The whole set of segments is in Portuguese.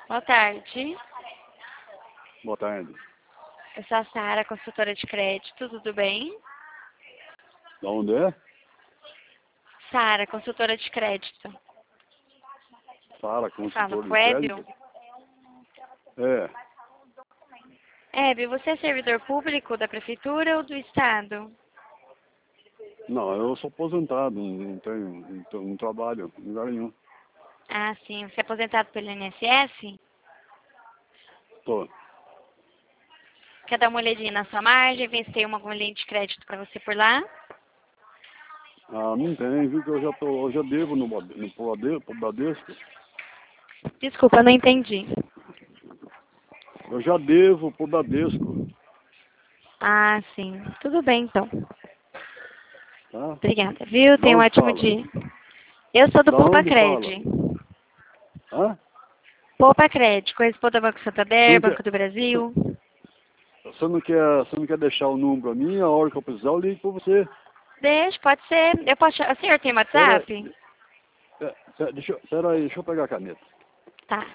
Boa tarde. Boa tarde. Eu sou a Sara, consultora de crédito, tudo bem? Da onde é? Sara, consultora de crédito. Sara, Fala consultor com de o Ébio? crédito? É. Ébio, você é servidor público da prefeitura ou do estado? Não, eu sou aposentado, não trabalho em lugar nenhum. Ah, sim. Você é aposentado pelo INSS? Tô. Quer dar uma olhadinha na sua margem, ver se tem alguma linha de crédito para você por lá? Ah, não tem, viu que eu já devo pro Bradesco. Desculpa, eu não entendi. Eu já devo pro Bradesco, Ah, sim. Tudo bem, então. tá? Obrigada, viu? Da Tenha um onde ótimo fala? dia. Eu sou do Da Poupa onde fala? Cred. Hã? Poupa Cred, corresponde ao Banco Você Santander, não Banco quer, do Brasil. você não quer deixar o número pra mim? A hora que eu precisar eu ligo pra você. Deixa, pode ser. Eu posso... O senhor tem Pera, WhatsApp? pera aí, deixa eu pegar a caneta. Tá.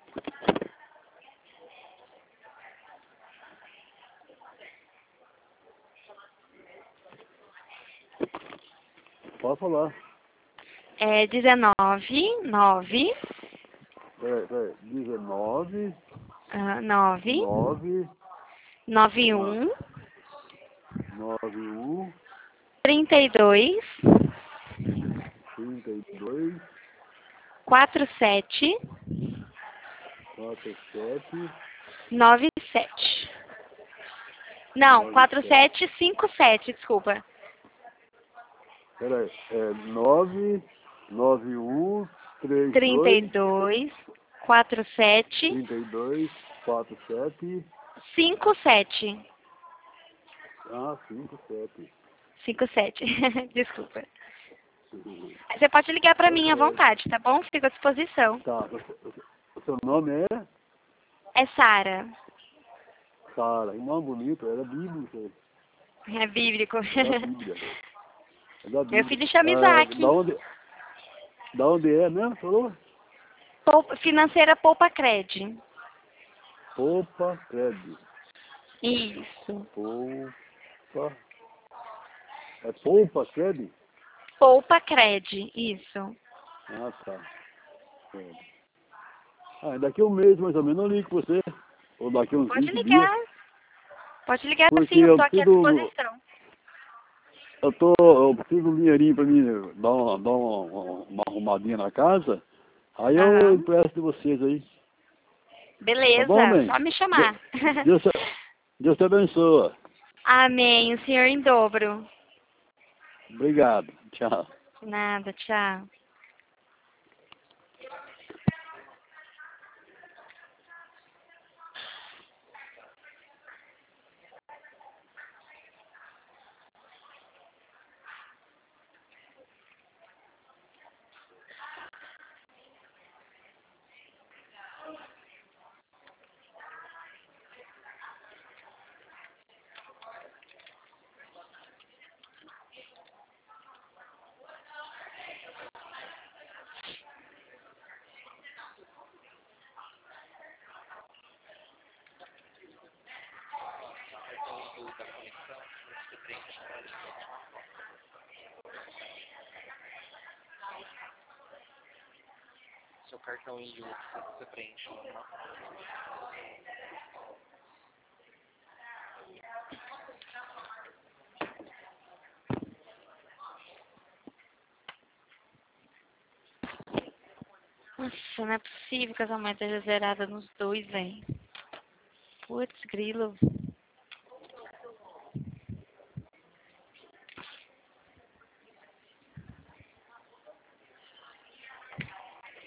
Pode falar. É 19 Peraí. 19, 9 9, 91 91, 32 32, 47 47, 97. Não, 97. 4757, desculpa. Peraí, 9, 91, 32, 32 47 32, 47, 57. 57. 57. Desculpa. Você pode ligar pra mim à Ok. vontade, tá bom? Fico à disposição. Tá, o seu nome é É Sara. Sara, que nome bonito, era bíblico, É bíblico. é da Bíblia. É da Meu Bíblia. filho chama Ah, Isaac. da onde é mesmo, falou? Financeira Poupa Cred. Poupa Cred. Isso. Poupa. É Poupa Cred? Poupa Cred. Isso. Ah, tá. É. Ah, daqui a um mês mais ou menos eu ligo pra você. Ou daqui a uns Pode 20 dias. ligar. Pode ligar Porque sim, eu eu tô aqui à preciso. disposição. Eu preciso de um dinheirinho pra mim dar uma arrumadinha na casa. Aí eu Aham. empresto de vocês aí. Tá bom, Beleza, mãe? só me chamar. Deus, Deus te abençoe. Amém, o senhor em dobro. Obrigado. Tchau. Nada, tchau. Seu cartão e o que você preenche lá. Nossa, não é possível que essa mãe esteja zerada nos dois, velho. Putz, grilo.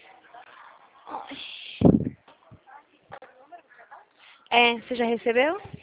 Ai. É, você já recebeu?